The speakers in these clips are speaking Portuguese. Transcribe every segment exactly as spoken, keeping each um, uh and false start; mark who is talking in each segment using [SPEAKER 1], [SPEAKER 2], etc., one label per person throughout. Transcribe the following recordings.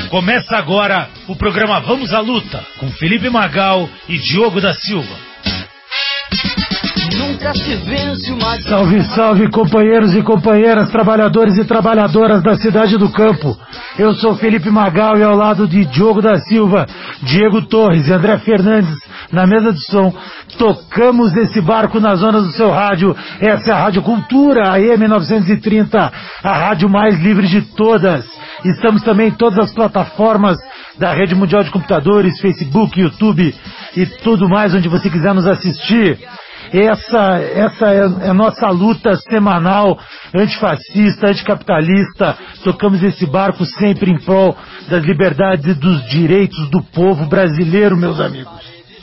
[SPEAKER 1] Começa agora o programa Vamos à Luta, com Felipe Magal e Diogo da Silva.
[SPEAKER 2] Nunca se vence uma...
[SPEAKER 3] Salve, salve, companheiros e companheiras, trabalhadores e trabalhadoras da cidade do campo. Eu sou Felipe Magal e ao lado de Diogo da Silva, Diego Torres e André Fernandes, na mesa de som, tocamos esse barco nas zonas do seu rádio. Essa é a Rádio Cultura, a M novecentos e trinta, a rádio mais livre de todas. Estamos também em todas as plataformas da Rede Mundial de Computadores, Facebook, YouTube e tudo mais onde você quiser nos assistir. Essa, essa é a nossa luta semanal antifascista, anticapitalista. Tocamos esse barco sempre em prol das liberdades e dos direitos do povo brasileiro, meus amigos.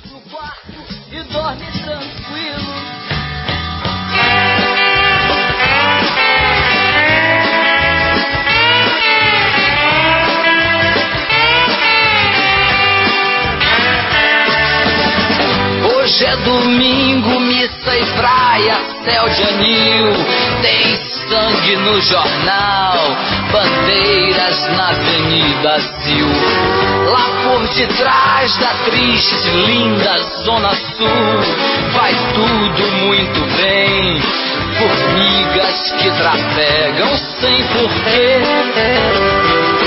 [SPEAKER 2] Hoje é domingo, missa e praia, céu de anil, tem sangue no jornal, bandeiras na Avenida Sil. Lá por detrás da triste, linda Zona Sul, vai tudo muito bem, formigas que trafegam sem porquê.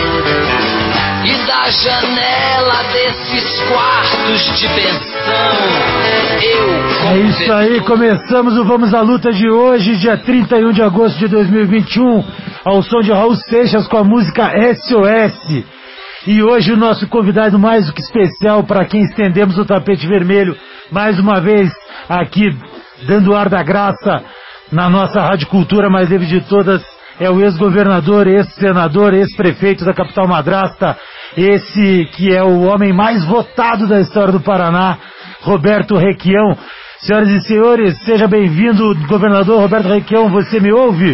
[SPEAKER 2] E da janela desses quartos de pensão, eu...
[SPEAKER 3] É isso aí, começamos o Vamos à Luta de hoje, dia trinta e um de agosto de dois mil e vinte e um, ao som de Raul Seixas com a música S O S. E hoje o nosso convidado mais do que especial, para quem estendemos o tapete vermelho, mais uma vez aqui, dando ar da graça na nossa Rádio Cultura mais livre de todas, é o ex-governador, ex-senador, ex-prefeito da capital madrasta, esse que é o homem mais votado da história do Paraná, Roberto Requião. Senhoras e senhores, seja bem-vindo, governador Roberto Requião, você me ouve?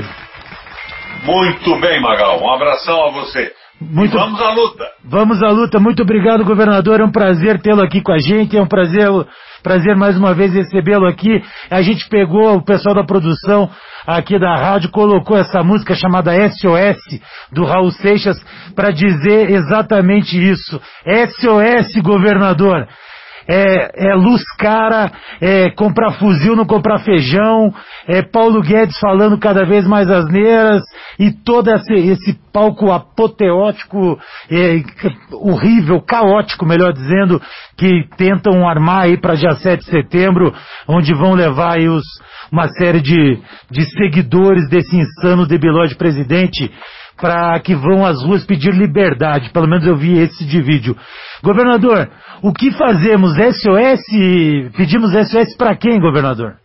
[SPEAKER 4] Muito bem, Magal, um abração a você.
[SPEAKER 3] Muito...
[SPEAKER 4] Vamos à luta.
[SPEAKER 3] Vamos à luta, muito obrigado, governador, é um prazer tê-lo aqui com a gente, é um prazer, prazer mais uma vez recebê-lo aqui. A gente pegou o pessoal da produção aqui da rádio, colocou essa música chamada S O S, do Raul Seixas, para dizer exatamente isso. S O S, governador. É, é luz cara, é comprar fuzil, não comprar feijão, é Paulo Guedes falando cada vez mais asneiras, e todo esse, esse palco apoteótico, é, horrível, caótico, melhor dizendo, que tentam armar aí para dia sete de setembro, onde vão levar aí os, uma série de, de seguidores desse insano debilóide presidente, para que vão às ruas pedir liberdade. Pelo menos eu vi esse de vídeo. Governador, o que fazemos? S O S? Pedimos S O S para quem, governador?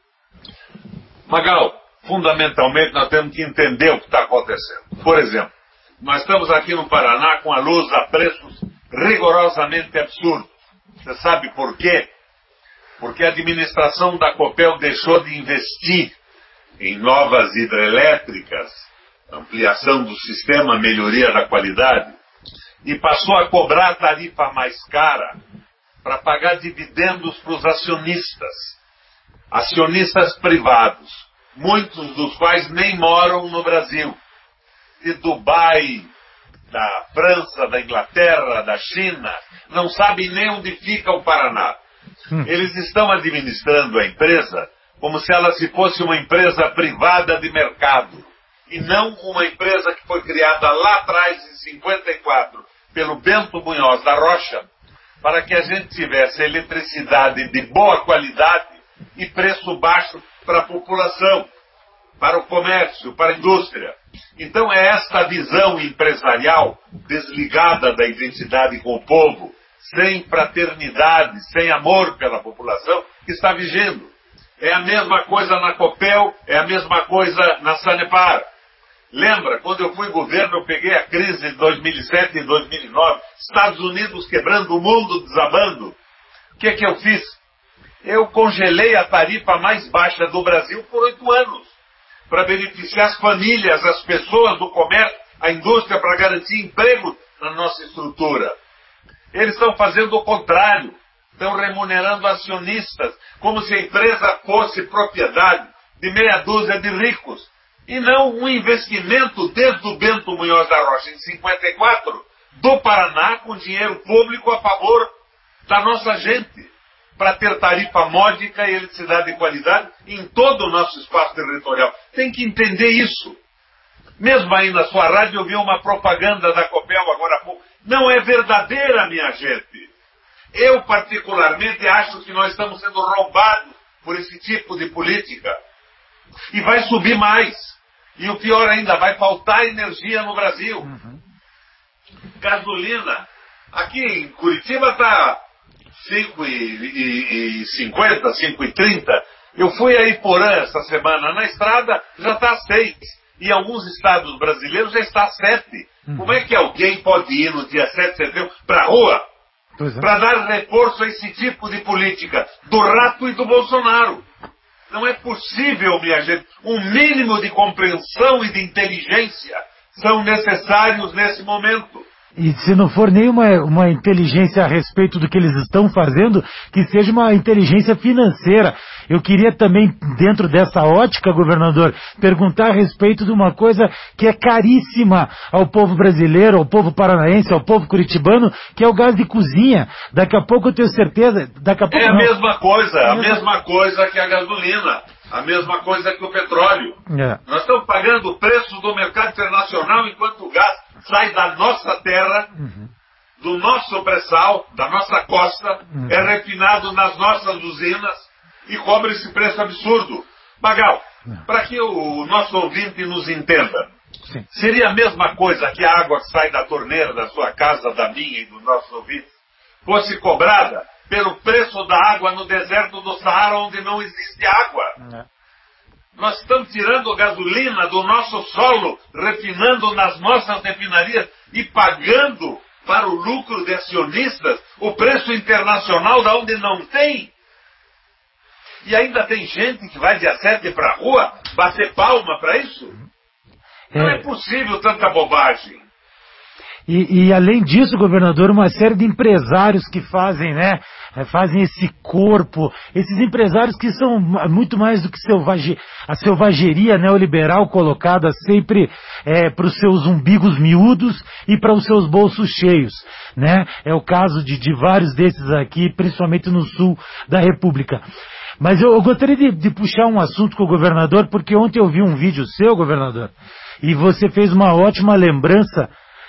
[SPEAKER 4] Magal, fundamentalmente nós temos que entender o que está acontecendo. Por exemplo, nós estamos aqui no Paraná com a luz a preços rigorosamente absurdos. Você sabe por quê? Porque a administração da Copel deixou de investir em novas hidrelétricas, ampliação do sistema, melhoria da qualidade, e passou a cobrar a tarifa mais cara para pagar dividendos para os acionistas, acionistas privados, muitos dos quais nem moram no Brasil, de Dubai, da França, da Inglaterra, da China, não sabem nem onde fica o Paraná. Hum. Eles estão administrando a empresa como se ela se fosse uma empresa privada de mercado, e não uma empresa que foi criada lá atrás, em cinquenta e quatro, pelo Bento Munhoz da Rocha, para que a gente tivesse eletricidade de boa qualidade e preço baixo para a população, para o comércio, para a indústria. Então é esta visão empresarial, desligada da identidade com o povo, sem fraternidade, sem amor pela população, que está vigendo. É a mesma coisa na Copel, é a mesma coisa na Sanepar. Lembra, quando eu fui governo, eu peguei a crise de dois mil e sete e dois mil e nove, Estados Unidos quebrando, o mundo desabando. O que é que eu fiz? Eu congelei a tarifa mais baixa do Brasil por oito anos, para beneficiar as famílias, as pessoas do comércio, a indústria, para garantir emprego na nossa estrutura. Eles estão fazendo o contrário, estão remunerando acionistas, como se a empresa fosse propriedade de meia dúzia de ricos. E não um investimento desde o Bento Munhoz da Rocha, em cinquenta e quatro, do Paraná com dinheiro público a favor da nossa gente, para ter tarifa módica e eletricidade de qualidade em todo o nosso espaço territorial. Tem que entender isso. Mesmo aí na sua rádio eu vi uma propaganda da Copel agora há pouco. Não é verdadeira, minha gente. Eu particularmente acho que nós estamos sendo roubados por esse tipo de política. E vai subir mais. E o pior ainda, vai faltar energia no Brasil. Uhum. Gasolina. Aqui em Curitiba está cinco e cinquenta, cinco e trinta. Eu fui a Iporã essa semana na estrada, já está seis. Em alguns estados brasileiros já está sete. Uhum. Como é que alguém pode ir no dia sete de setembro para a rua é. para dar reforço a esse tipo de política do Rato e do Bolsonaro? Não é possível, minha gente. Um mínimo de compreensão e de inteligência são necessários nesse momento.
[SPEAKER 3] E se não for nenhuma uma inteligência a respeito do que eles estão fazendo, que seja uma inteligência financeira. Eu queria também, dentro dessa ótica, governador, perguntar a respeito de uma coisa que é caríssima ao povo brasileiro, ao povo paranaense, ao povo curitibano, que é o gás de cozinha. Daqui a pouco eu tenho certeza... Daqui a pouco,
[SPEAKER 4] é a
[SPEAKER 3] não.
[SPEAKER 4] mesma coisa, é a mesma coisa que a gasolina, a mesma coisa que o petróleo. É. Nós estamos pagando o preço do mercado internacional enquanto o gás sai da nossa terra, uhum. do nosso pré-sal, da nossa costa, uhum. é refinado nas nossas usinas e cobra esse preço absurdo. Magal, uhum. para que o nosso ouvinte nos entenda, Sim. seria a mesma coisa que a água que sai da torneira da sua casa, da minha e do nosso ouvinte, fosse cobrada pelo preço da água no deserto do Saara, onde não existe água. Uhum. Nós estamos tirando gasolina do nosso solo, refinando nas nossas refinarias e pagando para o lucro de acionistas o preço internacional da onde não tem. E ainda tem gente que vai dia sete para a rua bater palma para isso? É. Não é possível tanta bobagem.
[SPEAKER 3] E, e além disso, governador, uma série de empresários que fazem, né, fazem esse corpo, esses empresários que são muito mais do que selvage, a selvageria neoliberal colocada sempre é, para os seus umbigos miúdos e para os seus bolsos cheios, né? É o caso de, de vários desses aqui, principalmente no sul da República. Mas eu, eu gostaria de, de puxar um assunto com o governador, porque ontem eu vi um vídeo seu, governador, e você fez uma ótima lembrança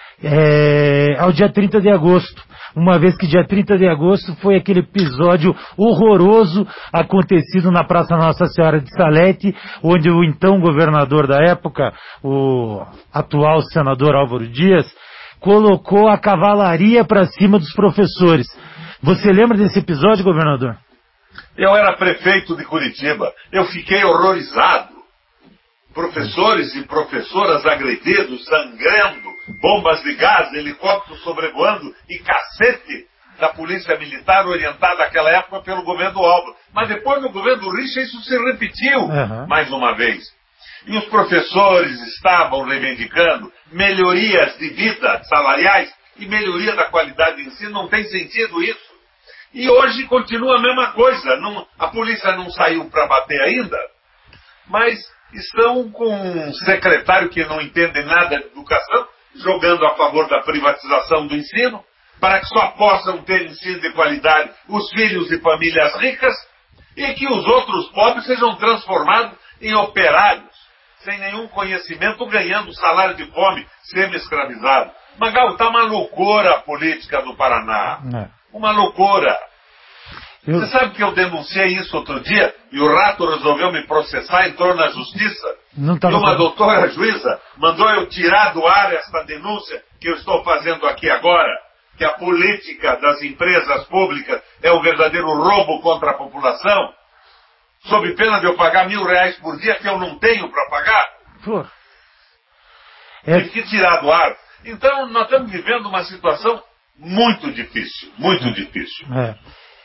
[SPEAKER 3] É, ao dia trinta de agosto, uma vez que dia trinta de agosto foi aquele episódio horroroso acontecido na Praça Nossa Senhora de Salete, onde o então governador da época, o atual senador Álvaro Dias, colocou a cavalaria para cima dos professores. Você lembra desse episódio, governador?
[SPEAKER 4] Eu era prefeito de Curitiba, eu fiquei horrorizado. Professores e professoras agredidos, sangrando, bombas de gás, helicópteros sobrevoando e cacete da polícia militar orientada naquela época pelo governo do Álvaro. Mas depois no governo do Richa isso se repetiu uhum. mais uma vez. E os professores estavam reivindicando melhorias de vida salariais e melhoria da qualidade de ensino. Não tem sentido isso. E hoje continua a mesma coisa. Não, a polícia não saiu para bater ainda, mas estão com um secretário que não entende nada de educação, jogando a favor da privatização do ensino, para que só possam ter ensino de qualidade os filhos de famílias ricas, e que os outros pobres sejam transformados em operários, sem nenhum conhecimento, ganhando salário de fome, semi-escravizado. Magal, está uma loucura a política do Paraná. É. Uma loucura. Eu... Você sabe que eu denunciei isso outro dia e o Rato resolveu me processar, entrou na justiça. Não tá e uma doutora juíza mandou eu tirar do ar esta denúncia que eu estou fazendo aqui agora, que a política das empresas públicas é um verdadeiro roubo contra a população, sob pena de eu pagar mil reais por dia que eu não tenho para pagar. Pô. É... Tive que tirar do ar. Então nós estamos vivendo uma situação muito difícil, muito é. difícil.
[SPEAKER 3] É.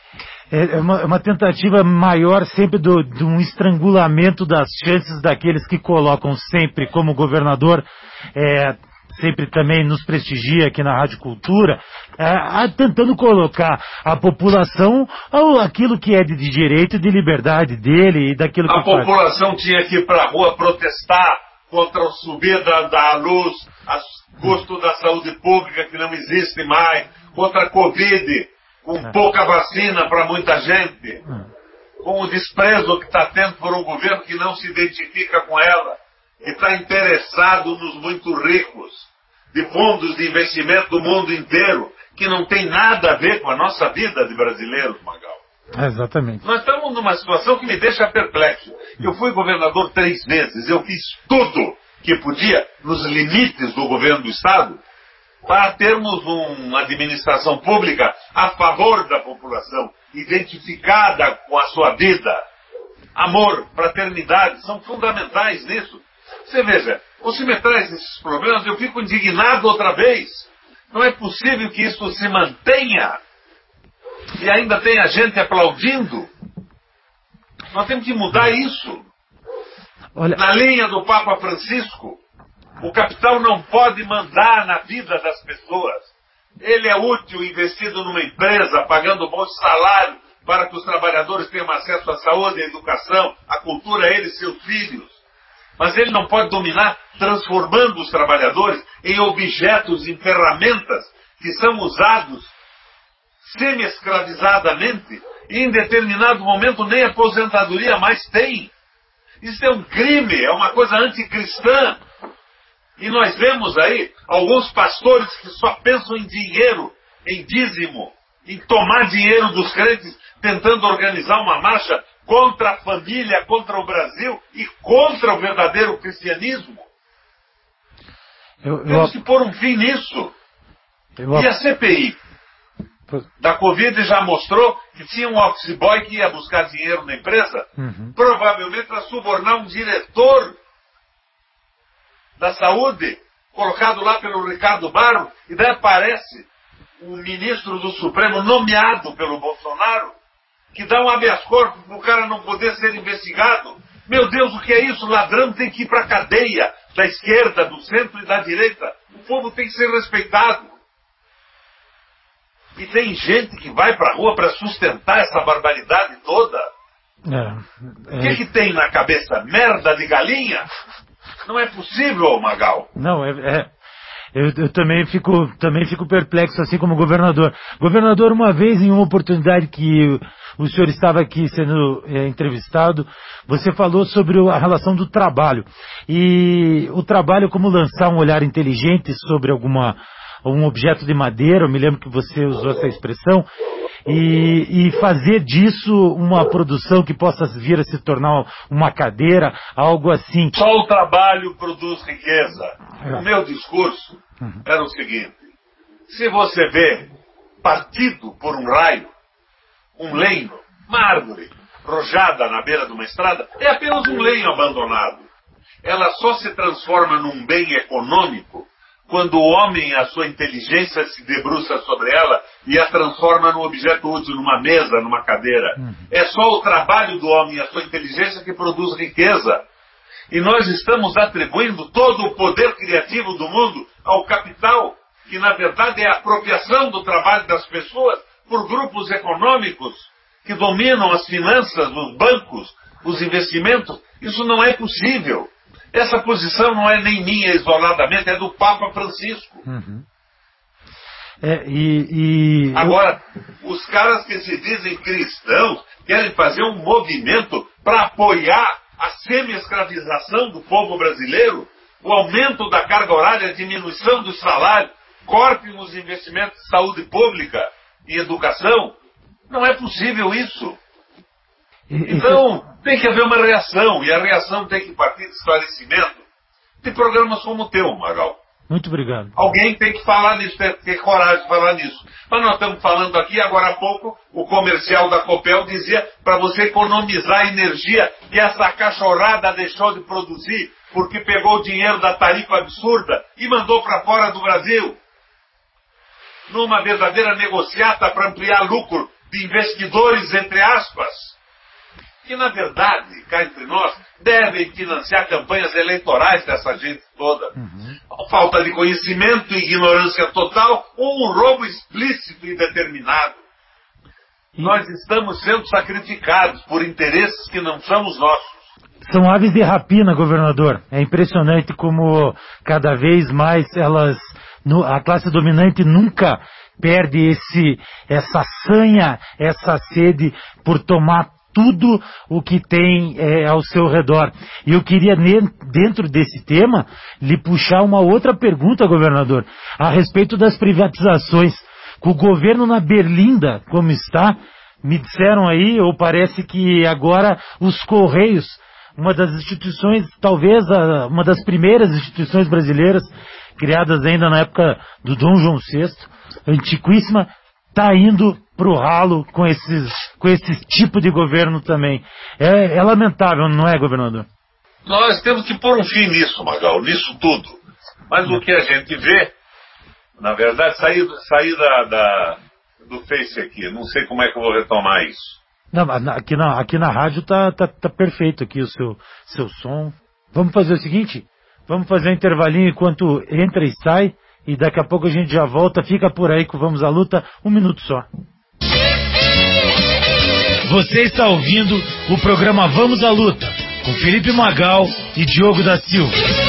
[SPEAKER 3] É uma, uma tentativa maior sempre do, de um estrangulamento das chances daqueles que colocam sempre como governador, é, sempre também nos prestigia aqui na Rádio Cultura, é, tentando colocar a população ao, aquilo que é de, de direito e de liberdade dele e daquilo que
[SPEAKER 4] a população faz. Tinha que ir para a rua protestar contra a subida da luz, o custo da saúde pública que não existe mais, contra a Covid, com pouca vacina para muita gente, com o desprezo que está tendo por um governo que não se identifica com ela, que está interessado nos muito ricos, de fundos de investimento do mundo inteiro, que não tem nada a ver com a nossa vida de brasileiros, Magal.
[SPEAKER 3] Exatamente.
[SPEAKER 4] Nós estamos numa situação que me deixa perplexo. Eu fui governador três vezes, eu fiz tudo que podia, nos limites do governo do Estado, para termos uma administração pública a favor da população, identificada com a sua vida. Amor, fraternidade, são fundamentais nisso. Você veja, você me traz esses problemas, eu fico indignado outra vez. Não é possível que isso se mantenha e ainda tenha gente aplaudindo. Nós temos que mudar isso.
[SPEAKER 3] Olha...
[SPEAKER 4] Na linha do Papa Francisco, o capital não pode mandar na vida das pessoas. Ele é útil investido numa empresa, pagando bom salário para que os trabalhadores tenham acesso à saúde, à educação, à cultura, eles e seus filhos. Mas ele não pode dominar transformando os trabalhadores em objetos, em ferramentas que são usados semi-escravizadamente e em determinado momento nem aposentadoria mais tem. Isso é um crime, é uma coisa anticristã. E nós vemos aí alguns pastores que só pensam em dinheiro, em dízimo, em tomar dinheiro dos crentes, tentando organizar uma marcha contra a família, contra o Brasil e contra o verdadeiro cristianismo. Eu, eu... Temos que pôr um fim nisso. Eu... E a C P I da Covid já mostrou que tinha um office boy que ia buscar dinheiro na empresa, uhum. provavelmente para subornar um diretor da saúde, colocado lá pelo Ricardo Barro, e daí aparece um ministro do Supremo nomeado pelo Bolsonaro, que dá um habeas corpus para o cara não poder ser investigado. Meu Deus, o que é isso? Ladrão tem que ir para a cadeia, da esquerda, do centro e da direita. O povo tem que ser respeitado. E tem gente que vai para a rua para sustentar essa barbaridade toda. É, é... O que que tem na cabeça? Merda de galinha? Não é possível, Magal.
[SPEAKER 3] Não, é... é... Eu, eu também fico, também fico perplexo, assim como governador. Governador, uma vez, em uma oportunidade que o, o senhor estava aqui sendo é, entrevistado, você falou sobre a relação do trabalho. E o trabalho como lançar um olhar inteligente sobre alguma, um objeto de madeira, eu me lembro que você usou essa expressão, e, e fazer disso uma produção que possa vir a se tornar uma cadeira, algo assim.
[SPEAKER 4] Só o trabalho produz riqueza. É. O meu discurso uhum. era o seguinte: se você vê partido por um raio, um lenho, uma árvore rojada na beira de uma estrada, é apenas um lenho abandonado. Ela só se transforma num bem econômico quando o homem, a sua inteligência, se debruça sobre ela e a transforma num objeto útil, numa mesa, numa cadeira. Uhum. É só o trabalho do homem e a sua inteligência que produz riqueza. E nós estamos atribuindo todo o poder criativo do mundo ao capital, que na verdade é a apropriação do trabalho das pessoas por grupos econômicos que dominam as finanças, os bancos, os investimentos. Isso não é possível. Essa posição não é nem minha isoladamente, é do Papa Francisco.
[SPEAKER 3] Uhum. É, e, e...
[SPEAKER 4] Agora, os caras que se dizem cristãos querem fazer um movimento para apoiar a semi-escravização do povo brasileiro, o aumento da carga horária, a diminuição do salário, corte nos investimentos de saúde pública e educação. Não é possível isso. Então, tem que haver uma reação, e a reação tem que partir de esclarecimento de programas como o teu, Magal.
[SPEAKER 3] Muito obrigado.
[SPEAKER 4] Alguém tem que falar nisso, tem que ter coragem de falar nisso. Mas nós estamos falando aqui, agora há pouco, o comercial da Copel dizia para você economizar energia que essa cachorrada deixou de produzir porque pegou o dinheiro da tarifa absurda e mandou para fora do Brasil. Numa verdadeira negociata para ampliar lucro de investidores, entre aspas, que na verdade, cá entre nós, devem financiar campanhas eleitorais dessa gente toda. Uhum. Falta de conhecimento, ignorância total ou um roubo explícito e determinado. E... Nós estamos sendo sacrificados por interesses que não são os nossos.
[SPEAKER 3] São aves de rapina, governador. É impressionante como cada vez mais elas, no, a classe dominante nunca perde esse, essa sanha, essa sede por tomar tudo o que tem é, ao seu redor. E eu queria, dentro desse tema, lhe puxar uma outra pergunta, governador, a respeito das privatizações. Com o governo na berlinda, como está, me disseram aí, ou parece que agora os Correios, uma das instituições, talvez a, uma das primeiras instituições brasileiras, criadas ainda na época do Dom João sexto, antiquíssima, está indo para o ralo com, esses, com esse tipo de governo também. É, é lamentável, não é, governador?
[SPEAKER 4] Nós temos que pôr um fim nisso, Magal, nisso tudo. Mas o que a gente vê, na verdade, sair, sair da, da, do Face aqui, não sei como é que eu vou retomar isso.
[SPEAKER 3] Não, aqui, na, aqui na rádio tá, tá, tá perfeito aqui o seu, seu som. Vamos fazer o seguinte, vamos fazer um intervalinho enquanto entra e sai, e daqui a pouco a gente já volta, fica por aí que Vamos à Luta, um minuto só.
[SPEAKER 1] Você está ouvindo o programa Vamos à Luta, com Felipe Magal e Diogo da Silva.